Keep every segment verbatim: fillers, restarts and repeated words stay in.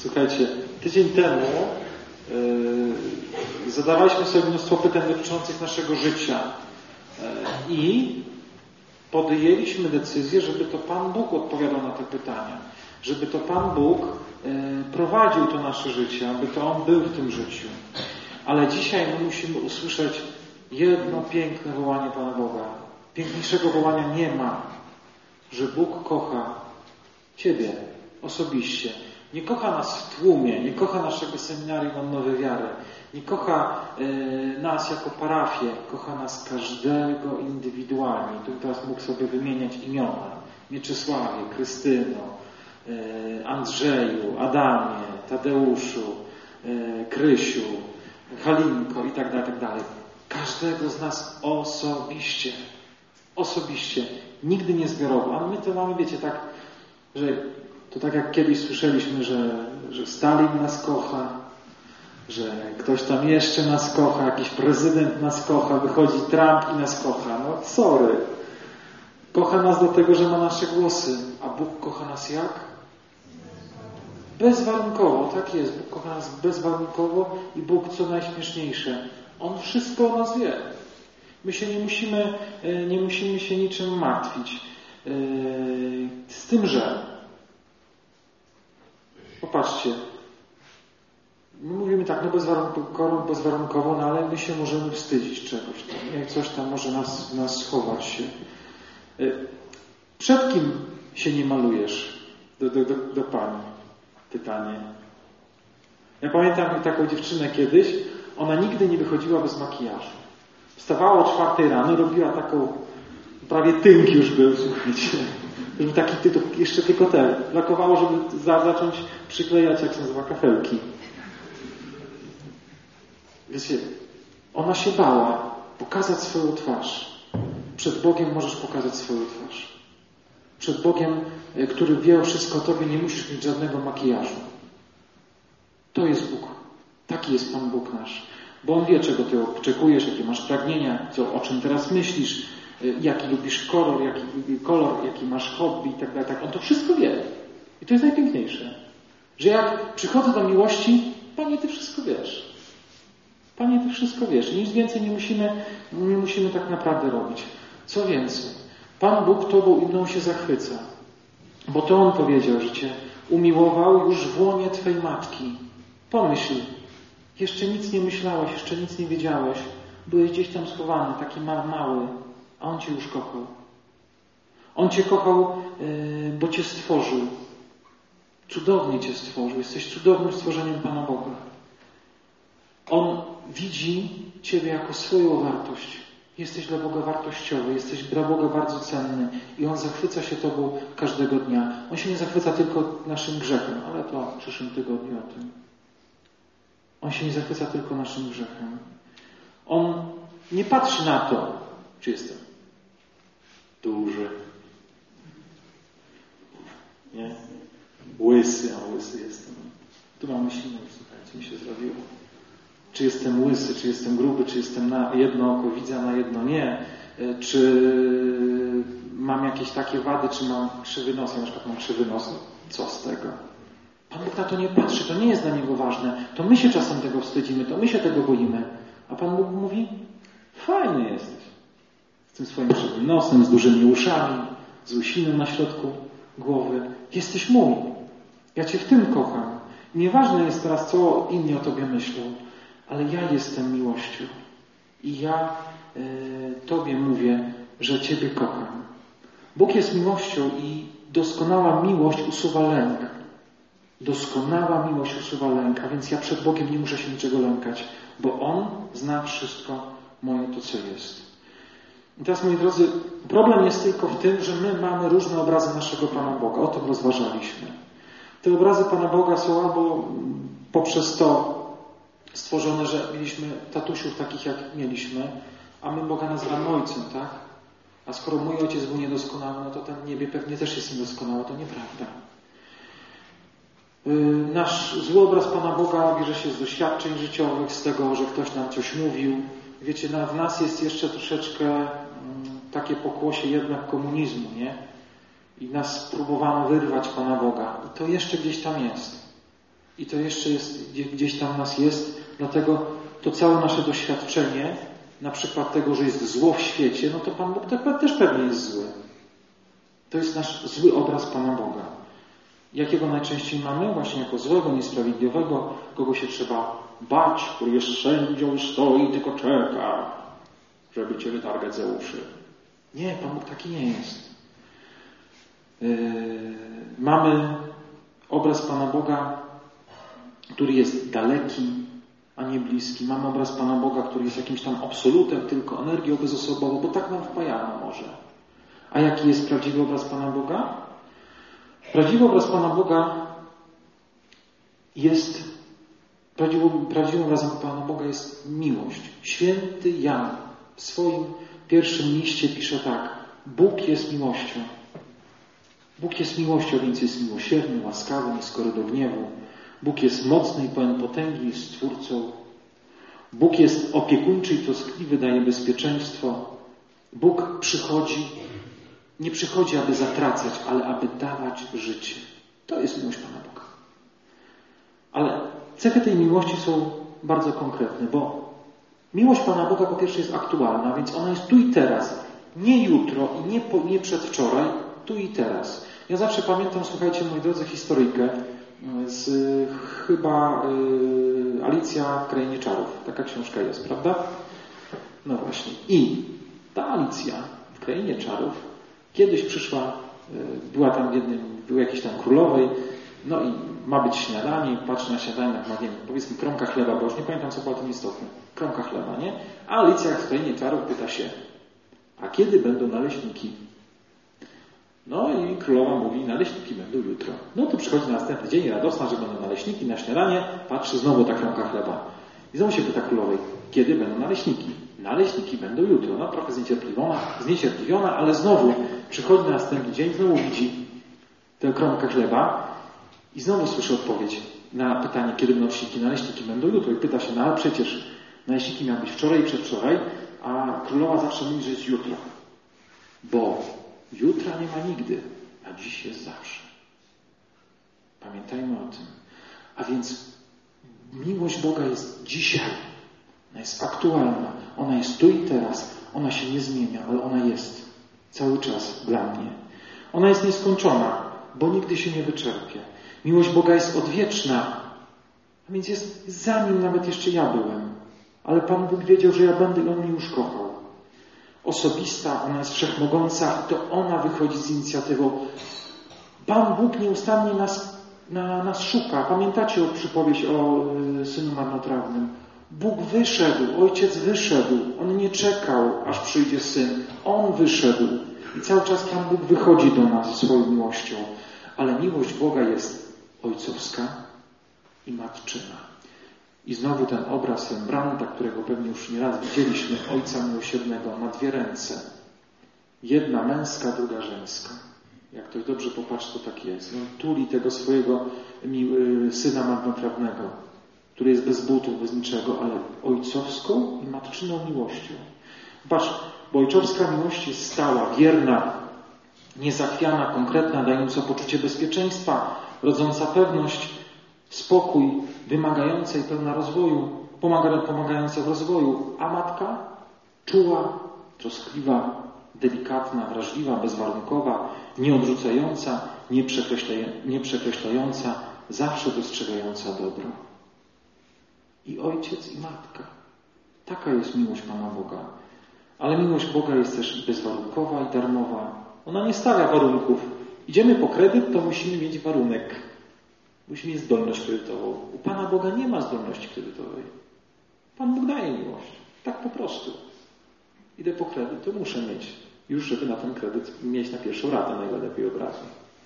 Słuchajcie, tydzień temu yy, zadawaliśmy sobie mnóstwo pytań dotyczących naszego życia yy, i podjęliśmy decyzję, żeby to Pan Bóg odpowiadał na te pytania, żeby to Pan Bóg yy, prowadził to nasze życie, aby to On był w tym życiu. Ale dzisiaj my musimy usłyszeć jedno piękne wołanie Pana Boga. Piękniejszego wołania nie ma, że Bóg kocha Ciebie osobiście. Nie kocha nas w tłumie, nie kocha naszego seminarium Odnowy Wiary, nie kocha y, nas jako parafię, kocha nas każdego indywidualnie. Tu teraz mógł sobie wymieniać imiona. Mieczysławie, Krystyno, y, Andrzeju, Adamie, Tadeuszu, y, Krysiu, Halinko i tak dalej, tak dalej. Każdego z nas osobiście. Osobiście. Nigdy nie zbiorowo. A my to mamy, wiecie, tak, że to tak jak kiedyś słyszeliśmy, że, że Stalin nas kocha, że ktoś tam jeszcze nas kocha, jakiś prezydent nas kocha, wychodzi Trump i nas kocha. No sorry. Kocha nas do tego, że ma nasze głosy. A Bóg kocha nas jak? Bezwarunkowo, tak jest. Bóg kocha nas bezwarunkowo i Bóg, co najśmieszniejsze, On wszystko o nas wie. My się nie musimy, nie musimy się niczym martwić. Z tym, że popatrzcie, my mówimy tak, no bezwarunkowo, bezwarunkowo, no ale my się możemy wstydzić czegoś tam. Jak coś tam może nas, nas schować się. Przed kim się nie malujesz? Do, do, do, do Pani. Pytanie. Ja pamiętam taką dziewczynę kiedyś, ona nigdy nie wychodziła bez makijażu. Wstawała o czwartej rano, robiła taką, prawie tynk już był, słuchajcie. Żeby taki tytuł, jeszcze tylko ten. Brakowało, żeby za, zacząć przyklejać, jak się nazywa, kafelki. Wiecie, ona się bała pokazać swoją twarz. Przed Bogiem możesz pokazać swoją twarz. Przed Bogiem, który wie wszystko o Tobie, nie musisz mieć żadnego makijażu. To jest Bóg. Taki jest Pan Bóg nasz. Bo On wie, czego Ty oczekujesz, jakie masz pragnienia, co, o czym teraz myślisz, jaki lubisz kolor, jaki, kolor, jaki masz hobby i tak dalej. Tak. On to wszystko wie. I to jest najpiękniejsze. Że jak przychodzę do miłości, Panie, Ty wszystko wiesz. Panie, Ty wszystko wiesz. Nic więcej nie musimy, nie musimy tak naprawdę robić. Co więcej, Pan Bóg Tobą i mną się zachwyca. Bo to On powiedział, że Cię umiłował już w łonie Twej matki. Pomyśl, jeszcze nic nie myślałeś, jeszcze nic nie wiedziałeś. Byłeś gdzieś tam schowany, taki mały, a On Cię już kochał. On Cię kochał, yy, bo Cię stworzył. Cudownie Cię stworzył. Jesteś cudownym stworzeniem Pana Boga. On widzi Ciebie jako swoją wartość. Jesteś dla Boga wartościowy, jesteś dla Boga bardzo cenny i On zachwyca się Tobą każdego dnia. On się nie zachwyca tylko naszym grzechem, ale to w przyszłym tygodniu o tym. On się nie zachwyca tylko naszym grzechem. On nie patrzy na to, czy jestem duży, nie? Łysy, a łysy jestem. Tu mamy silną, słuchajcie, mi się zrobiło. Czy jestem łysy, czy jestem gruby, czy jestem na jedno oko widzę, a na jedno nie. Czy mam jakieś takie wady, czy mam krzywy nos, ja na przykład mam krzywy nos, co z tego? Pan Bóg na to nie patrzy, to nie jest dla Niego ważne. To my się czasem tego wstydzimy, to my się tego boimy. A Pan Bóg mówi, fajny jesteś. Z tym swoim krzywym nosem, z dużymi uszami, z łysiną na środku głowy. Jesteś mój. Ja Cię w tym kocham. Nieważne jest teraz, co inni o Tobie myślą, ale ja jestem miłością. I ja y, Tobie mówię, że Ciebie kocham. Bóg jest miłością i doskonała miłość usuwa lęk. Doskonała miłość usuwa lęk, a więc ja przed Bogiem nie muszę się niczego lękać, bo On zna wszystko moje to, co jest. I teraz, moi drodzy, problem jest tylko w tym, że my mamy różne obrazy naszego Pana Boga. O tym rozważaliśmy. Te obrazy Pana Boga są albo poprzez to stworzone, że mieliśmy tatusiów takich, jak mieliśmy, a my Boga nazywamy Ojcem, tak? A skoro mój Ojciec był niedoskonały, no to ten niebie pewnie też jest niedoskonały. To nieprawda. Nasz zły obraz Pana Boga bierze się z doświadczeń życiowych, z tego, że ktoś nam coś mówił. Wiecie, w nas jest jeszcze troszeczkę takie pokłosie jednak komunizmu, nie? I nas próbowano wyrwać Pana Boga. I to jeszcze gdzieś tam jest. I to jeszcze jest, gdzieś tam w nas jest, dlatego to całe nasze doświadczenie, na przykład tego, że jest zło w świecie, no to Pan Bóg też pewnie jest zły. To jest nasz zły obraz Pana Boga. Jakiego najczęściej mamy? Właśnie jako złego, niesprawiedliwego, kogo się trzeba bać, który jest sędzią, stoi, tylko czeka, żeby Cię wytargać za uszy. Nie, Pan Bóg taki nie jest. Yy, mamy obraz Pana Boga, który jest daleki, a nie bliski. Mamy obraz Pana Boga, który jest jakimś tam absolutem, tylko energią bezosobową, bo tak nam wpajano może. A jaki jest prawdziwy obraz Pana Boga? Prawdziwy obraz Pana Boga jest, prawdziwym, prawdziwym obrazem Pana Boga jest miłość. Święty Jan w swoim pierwszym liście pisze tak: Bóg jest miłością. Bóg jest miłością, więc jest miłosierny, łaskawy, nieskory do gniewu. Bóg jest mocny i pełen potęgi, jest Stwórcą. Bóg jest opiekuńczy i troskliwy, daje bezpieczeństwo. Bóg przychodzi, nie przychodzi, aby zatracać, ale aby dawać życie. To jest miłość Pana Boga. Ale cechy tej miłości są bardzo konkretne, bo miłość Pana Boga po pierwsze jest aktualna, więc ona jest tu i teraz. Nie jutro i nie, po, nie przedwczoraj, tu i teraz. Ja zawsze pamiętam, słuchajcie, moi drodzy, historyjkę z chyba y, Alicja w Krainie Czarów. Taka książka jest, prawda? No właśnie. I ta Alicja w Krainie Czarów kiedyś przyszła, y, była tam w jednym, była jakiejś tam królowej, no i ma być śniadanie, patrzy na śniadanie, ma, wiem, powiedzmy kromka chleba, bo już nie pamiętam, co było tym istotne. Kromka chleba, nie? A Alicja w Krainie Czarów pyta się, a kiedy będą naleśniki? No i królowa mówi, naleśniki będą jutro. No to przychodzi następny dzień, radosna, że będą naleśniki na śniadanie, patrzy znowu ta kromka chleba. I znowu się pyta królowej, kiedy będą naleśniki? Naleśniki będą jutro. No trochę zniecierpliwiona, zniecierpliwiona, ale znowu przychodzi następny dzień, znowu widzi tę kromkę chleba i znowu słyszy odpowiedź na pytanie, kiedy będą naleśniki? Naleśniki będą jutro. I pyta się, no ale przecież naleśniki miały być wczoraj i przedwczoraj, a królowa zawsze mówi, że jest jutro. Bo jutra nie ma nigdy, a dziś jest zawsze. Pamiętajmy o tym. A więc miłość Boga jest dzisiaj. Ona jest aktualna. Ona jest tu i teraz. Ona się nie zmienia, ale ona jest cały czas dla mnie. Ona jest nieskończona, bo nigdy się nie wyczerpie. Miłość Boga jest odwieczna. A więc jest zanim nawet jeszcze ja byłem. Ale Pan Bóg wiedział, że ja będę i On mnie już kochał. Osobista, ona jest wszechmogąca i to ona wychodzi z inicjatywą. Pan Bóg nieustannie nas, na, nas szuka. Pamiętacie o przypowieść o y, synu marnotrawnym? Bóg wyszedł, ojciec wyszedł. On nie czekał, aż przyjdzie syn. On wyszedł. I cały czas Pan Bóg wychodzi do nas swoją miłością. Ale miłość Boga jest ojcowska i matczyna. I znowu ten obraz Rembrandta, którego pewnie już nieraz widzieliśmy, Ojca Miłosiernego, ma dwie ręce. Jedna męska, druga żeńska. Jak ktoś dobrze popatrzy, to tak jest. On tuli tego swojego syna marnotrawnego, który jest bez butów, bez niczego, ale ojcowską i matczyną miłością. Patrz, bo ojcowska miłość jest stała, wierna, niezachwiana, konkretna, dająca poczucie bezpieczeństwa, rodząca pewność, spokój, wymagająca i pełna rozwoju, pomagająca w rozwoju, a matka czuła, troskliwa, delikatna, wrażliwa, bezwarunkowa, nieodrzucająca, nieprzekreślająca, zawsze dostrzegająca dobro. I ojciec, i matka. Taka jest miłość Pana Boga. Ale miłość Boga jest też bezwarunkowa i darmowa. Ona nie stawia warunków. Idziemy po kredyt, to musimy mieć warunek. Musimy mieć zdolność kredytową. U Pana Boga nie ma zdolności kredytowej. Pan Bóg daje miłość. Tak po prostu. Idę po kredyt, to muszę mieć. Już, żeby na ten kredyt mieć na pierwszą ratę najlepiej od razu.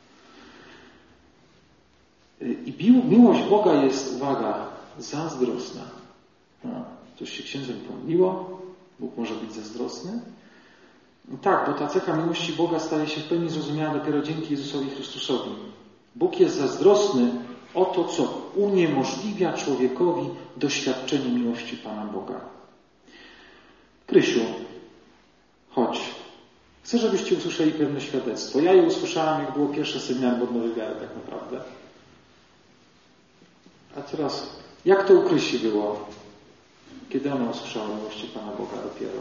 I miłość Boga jest, uwaga, zazdrosna. No, coś się księdzem pomyliło. Bóg może być zazdrosny? No tak, bo ta cecha miłości Boga staje się w pełni zrozumiała dopiero dzięki Jezusowi Chrystusowi. Bóg jest zazdrosny o to, co uniemożliwia człowiekowi doświadczenie miłości Pana Boga. Krysiu, chodź. Chcę, żebyście usłyszeli pewne świadectwo. Ja je usłyszałam, jak było pierwsze seminarium odnowy wiary, tak naprawdę. A teraz, jak to u Krysi było? Kiedy ona usłyszała o miłości Pana Boga dopiero?